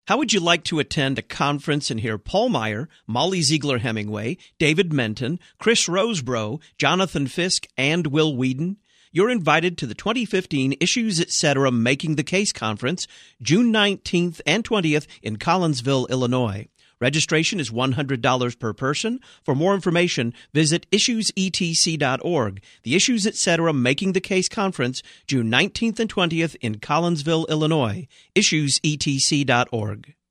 How would you like to attend a conference and hear Paul Meyer, Molly Ziegler-Hemingway, David Menton, Chris Rosebrough, Jonathan Fisk, and Will Whedon? You're invited to the 2015 Issues Etc. Making the Case Conference, June 19th and 20th in Collinsville, Illinois. Registration is $100 per person. For more information, visit issuesetc.org. The Issues Etc. Making the Case Conference, June 19th and 20th in Collinsville, Illinois. issuesetc.org.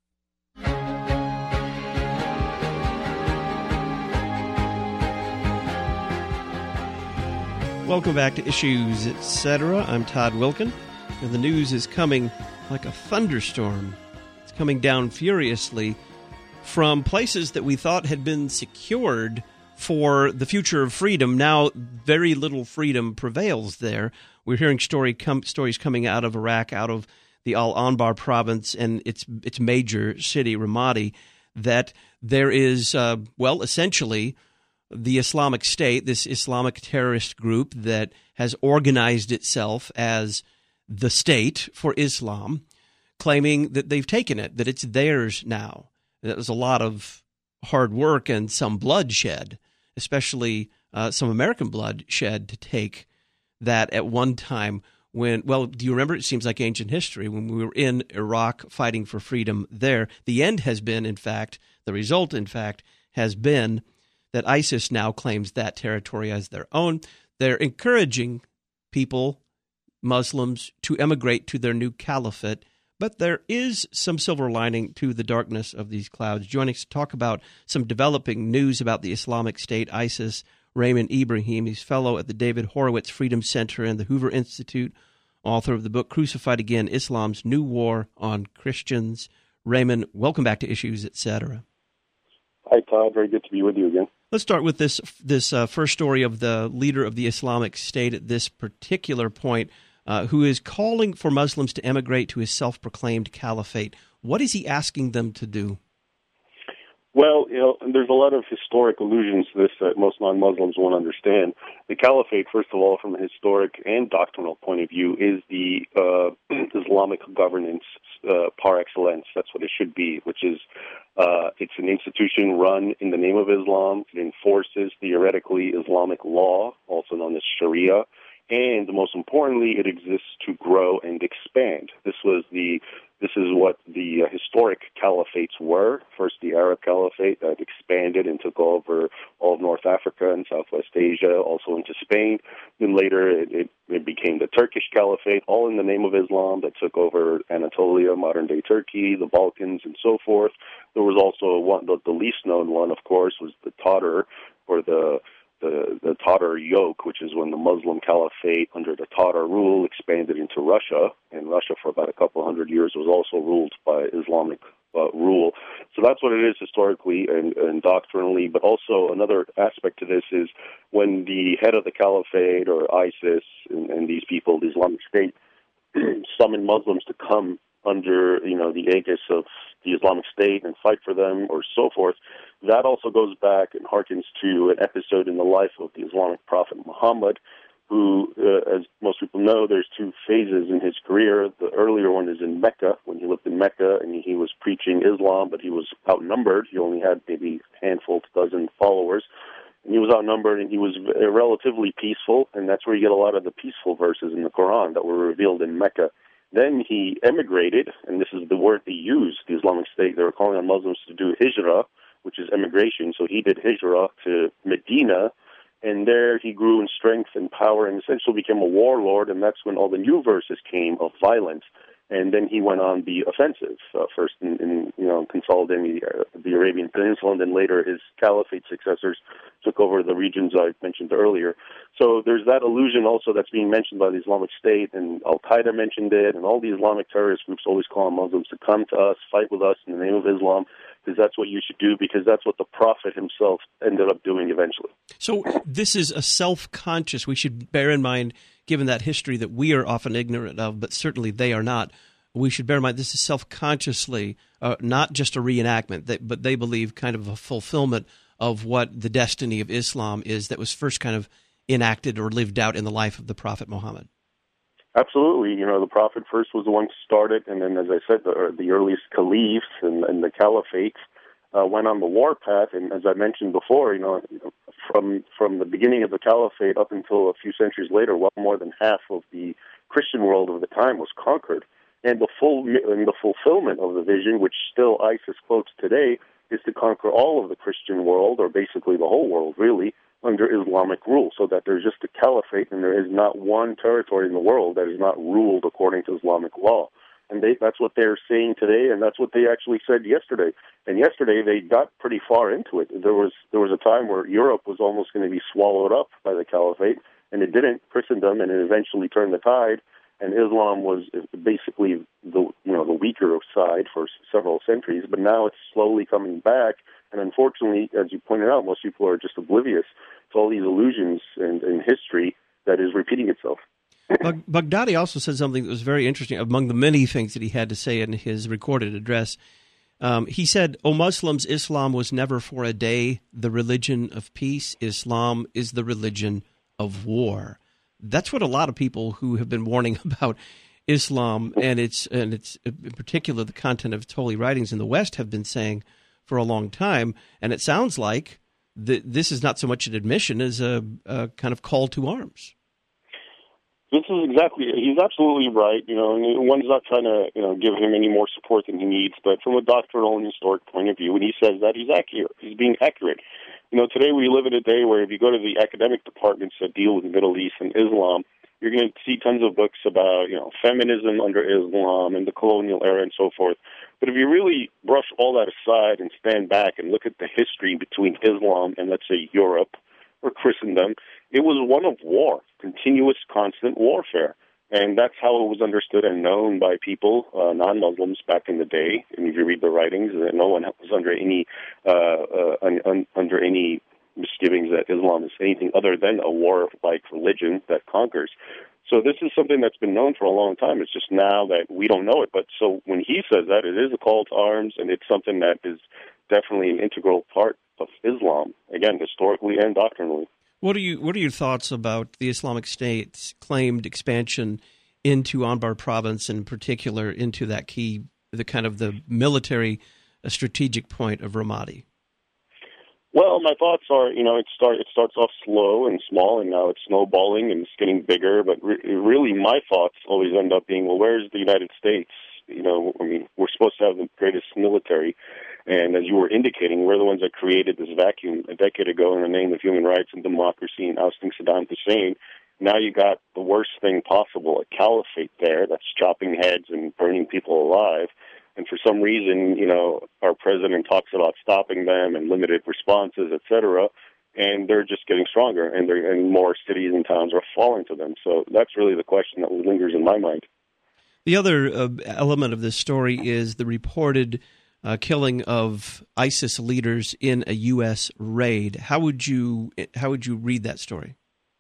Welcome back to Issues Etc. I'm Todd Wilkin, and the news is coming like a thunderstorm. It's coming down furiously from places that we thought had been secured for the future of freedom. Now, very little freedom prevails there. We're hearing stories coming out of Iraq, out of the Al-Anbar province and its major city, Ramadi, that there is, essentially, the Islamic State, this Islamic terrorist group that has organized itself as the state for Islam, claiming that they've taken it, that it's theirs now. That was a lot of hard work and some bloodshed, especially some American bloodshed to take that at one time when, well, do you remember? It seems like ancient history. When we were in Iraq fighting for freedom there, the end has been, in fact, the result, in fact, has been that ISIS now claims that territory as their own. They're encouraging people, Muslims, to emigrate to their new caliphate. But there is some silver lining to the darkness of these clouds. Joining us to talk about some developing news about the Islamic State, ISIS, Raymond Ibrahim. He's fellow at the David Horowitz Freedom Center and the Hoover Institute, author of the book Crucified Again, Islam's New War on Christians. Raymond, welcome back to Issues, Etc. Hi, Todd. Very good to be with you again. Let's start with this first story of the leader of the Islamic State at this particular point, who is calling for Muslims to emigrate to his self-proclaimed caliphate. What is he asking them to do? Well, there's a lot of historic allusions to this that most non-Muslims won't understand. The caliphate, first of all, from a historic and doctrinal point of view, is the Islamic governance par excellence. That's what it should be, which is it's an institution run in the name of Islam. It enforces, theoretically, Islamic law, also known as Sharia. And most importantly, it exists to grow and expand. This is what the historic caliphates were. First, the Arab Caliphate that expanded and took over all of North Africa and Southwest Asia, also into Spain. Then later, it became the Turkish Caliphate, all in the name of Islam, that took over Anatolia, modern-day Turkey, the Balkans, and so forth. There was also the least known one, of course, was the Tatar, or the Tatar yoke, which is when the Muslim Caliphate under the Tatar rule expanded into Russia, and Russia for about a couple hundred years was also ruled by Islamic rule. So that's what it is historically and doctrinally, but also another aspect to this is when the head of the Caliphate or ISIS and these people, the Islamic State, summon Muslims to come under, the aegis of the Islamic State and fight for them or so forth. That also goes back and harkens to an episode in the life of the Islamic prophet Muhammad, who, as most people know, there's two phases in his career. The earlier one is in Mecca, when he lived in Mecca, and he was preaching Islam, but he was outnumbered. He only had maybe a handful, dozen followers. And he was outnumbered, and he was relatively peaceful, and that's where you get a lot of the peaceful verses in the Quran that were revealed in Mecca. Then he emigrated, and this is the word they used, the Islamic State. They were calling on Muslims to do hijrah, which is emigration. So he did hijrah to Medina, and there he grew in strength and power and essentially became a warlord, and that's when all the new verses came of violence. And then he went on the offensive, first in consolidating the Arabian Peninsula, and then later his caliphate successors took over the regions I mentioned earlier. So there's that illusion also that's being mentioned by the Islamic State, and Al-Qaeda mentioned it, and all the Islamic terrorist groups always call on Muslims to come to us, fight with us in the name of Islam, because that's what you should do, because that's what the Prophet himself ended up doing eventually. So this is a self-conscious, we should bear in mind, given that history that we are often ignorant of, but certainly they are not, we should bear in mind this is self-consciously not just a reenactment, but they believe kind of a fulfillment of what the destiny of Islam is that was first kind of enacted or lived out in the life of the Prophet Muhammad. Absolutely. The Prophet first was the one to start it, and then, as I said, the earliest caliphs and the caliphates went on the war path. And as I mentioned before, from the beginning of the caliphate up until a few centuries later, well more than half of the Christian world of the time was conquered. And the fulfillment of the vision, which still ISIS quotes today, is to conquer all of the Christian world, or basically the whole world, really, under Islamic rule, so that there's just a caliphate and there is not one territory in the world that is not ruled according to Islamic law. And that's what they're saying today, and that's what they actually said yesterday. And yesterday they got pretty far into it. There was a time where Europe was almost going to be swallowed up by the caliphate, and it didn't. Christendom, and it eventually turned the tide. And Islam was basically the weaker side for several centuries, but now it's slowly coming back. And unfortunately, as you pointed out, most people are just oblivious to all these illusions in history that is repeating itself. Baghdadi also said something that was very interesting. Among the many things that he had to say in his recorded address, he said, "O Muslims, Islam was never for a day the religion of peace. Islam is the religion of war." That's what a lot of people who have been warning about Islam and its in particular the content of its holy writings in the West have been saying for a long time. And it sounds like this is not so much an admission as a kind of call to arms. This is he's absolutely right. And one's not trying to, give him any more support than he needs, but from a doctrinal and historic point of view, when he says that, he's accurate. He's being accurate. Today we live in a day where if you go to the academic departments that deal with the Middle East and Islam, you're going to see tons of books about, feminism under Islam and the colonial era and so forth. But if you really brush all that aside and stand back and look at the history between Islam and, let's say, Europe or Christendom, it was one of war, continuous, constant warfare. And that's how it was understood and known by people, non-Muslims back in the day. And if you read the writings, no one was under any misgivings that Islam is anything other than a war-like religion that conquers. So this is something that's been known for a long time. It's just now that we don't know it. But so when he says that, it is a call to arms, and it's something that is definitely an integral part of Islam, again, historically and doctrinally. What are your thoughts about the Islamic State's claimed expansion into Anbar province, and in particular into that the military strategic point of Ramadi? Well, my thoughts are, it starts off slow and small, and now it's snowballing and it's getting bigger. But really, my thoughts always end up being, well, where's the United States? We're supposed to have the greatest military. And as you were indicating, we're the ones that created this vacuum a decade ago in the name of human rights and democracy and ousting Saddam Hussein. Now you got the worst thing possible, a caliphate there that's chopping heads and burning people alive. And for some reason, our president talks about stopping them and limited responses, etc. And they're just getting stronger, and more cities and towns are falling to them. So that's really the question that lingers in my mind. The other element of this story is the reported killing of ISIS leaders in a U.S. raid. How would you read that story?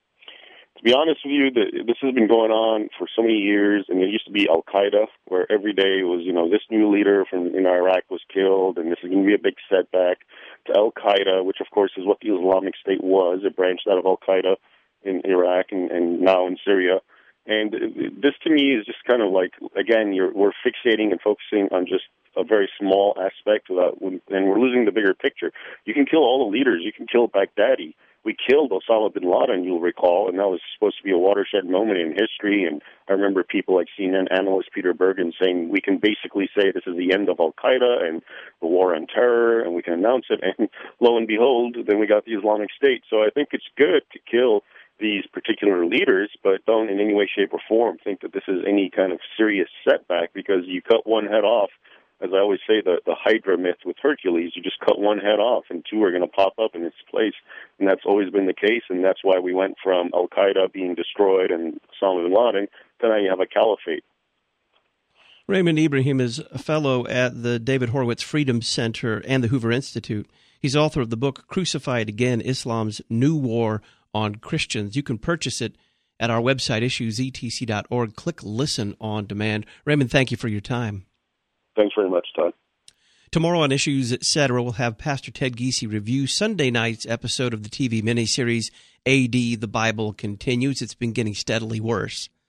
To be honest with you, this has been going on for so many years, and it used to be Al-Qaeda, where every day was, this new leader in Iraq was killed, and this is going to be a big setback, to Al-Qaeda, which of course is what the Islamic State was. It branched out of Al-Qaeda in Iraq and now in Syria. And this to me is just kind of like, again, we're fixating and focusing on just a very small aspect of that, and we're losing the bigger picture. You can kill all the leaders. You can kill Baghdadi. We killed Osama bin Laden, you'll recall, and that was supposed to be a watershed moment in history. And I remember people like CNN analyst Peter Bergen saying we can basically say this is the end of Al-Qaeda and the war on terror, and we can announce it. And lo and behold, then we got the Islamic State. So I think it's good to kill these particular leaders, but don't in any way, shape, or form think that this is any kind of serious setback, because you cut one head off. As I always say, the Hydra myth with Hercules, you just cut one head off and two are going to pop up in its place. And that's always been the case, and that's why we went from Al-Qaeda being destroyed and Osama bin Laden to now you have a caliphate. Raymond Ibrahim is a fellow at the David Horowitz Freedom Center and the Hoover Institute. He's author of the book Crucified Again, Islam's New War on Christians. You can purchase it at our website, issuesetc.org. Click Listen on Demand. Raymond, thank you for your time. Thanks very much, Todd. Tomorrow on Issues, Etc., we'll have Pastor Ted Giese review Sunday night's episode of the TV miniseries, A.D. The Bible Continues. It's been getting steadily worse.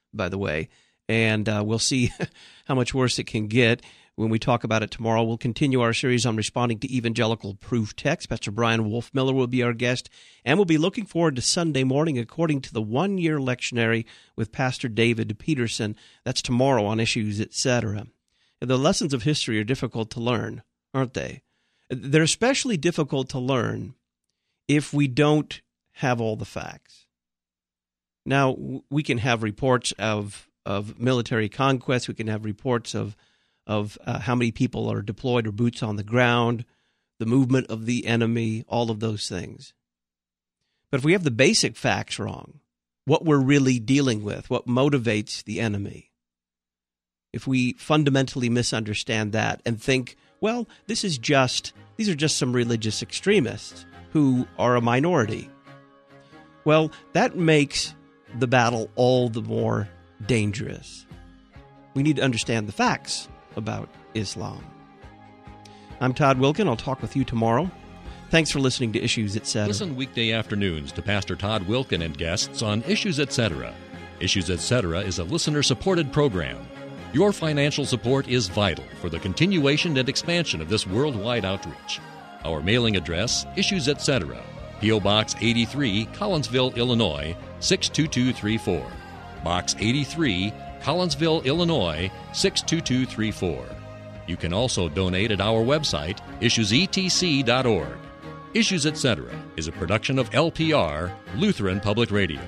by the way, and we'll see how much worse it can get. When we talk about it tomorrow, we'll continue our series on responding to evangelical proof text. Pastor Brian Wolfmiller will be our guest, and we'll be looking forward to Sunday morning according to the one-year lectionary with Pastor David Peterson. That's tomorrow on Issues, Etc. The lessons of history are difficult to learn, aren't they? They're especially difficult to learn if we don't have all the facts. Now, we can have reports of military conquest. We can have reports of how many people are deployed or boots on the ground, the movement of the enemy, all of those things. But if we have the basic facts wrong, what we're really dealing with, what motivates the enemy, if we fundamentally misunderstand that and think, well, these are just some religious extremists who are a minority, well, that makes the battle all the more dangerous. We need to understand the facts about Islam. I'm Todd Wilken. I'll talk with you tomorrow. Thanks for listening to Issues, Etc. Listen weekday afternoons to Pastor Todd Wilken and guests on Issues, Etc. Issues, Etc. is a listener-supported program. Your financial support is vital for the continuation and expansion of this worldwide outreach. Our mailing address, Issues, Etc., P.O. Box 83, Collinsville, Illinois, 62234. Box 83, Collinsville, Illinois, 62234. You can also donate at our website, issuesetc.org. Issues, Etc. is a production of LPR, Lutheran Public Radio.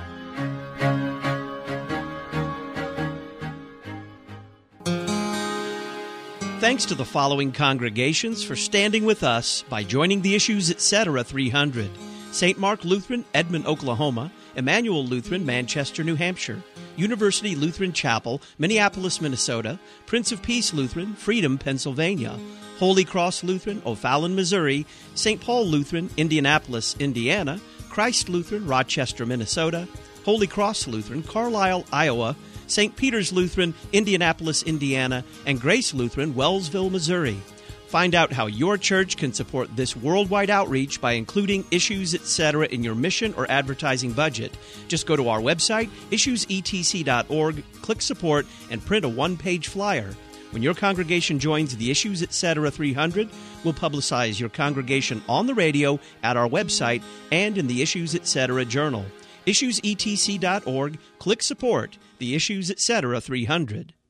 Thanks to the following congregations for standing with us by joining the Issues, Etc. 300. St. Mark Lutheran, Edmond, Oklahoma; Emmanuel Lutheran, Manchester, New Hampshire; University Lutheran Chapel, Minneapolis, Minnesota; Prince of Peace Lutheran, Freedom, Pennsylvania; Holy Cross Lutheran, O'Fallon, Missouri; St. Paul Lutheran, Indianapolis, Indiana; Christ Lutheran, Rochester, Minnesota; Holy Cross Lutheran, Carlisle, Iowa; St. Peter's Lutheran, Indianapolis, Indiana; and Grace Lutheran, Wellsville, Missouri. Find out how your church can support this worldwide outreach by including Issues, Etc. in your mission or advertising budget. Just go to our website, issuesetc.org, click Support, and print a one-page flyer. When your congregation joins the Issues, Etc. 300, we'll publicize your congregation on the radio, at our website, and in the Issues, Etc. journal. issuesetc.org, click Support, the Issues, Etc. 300.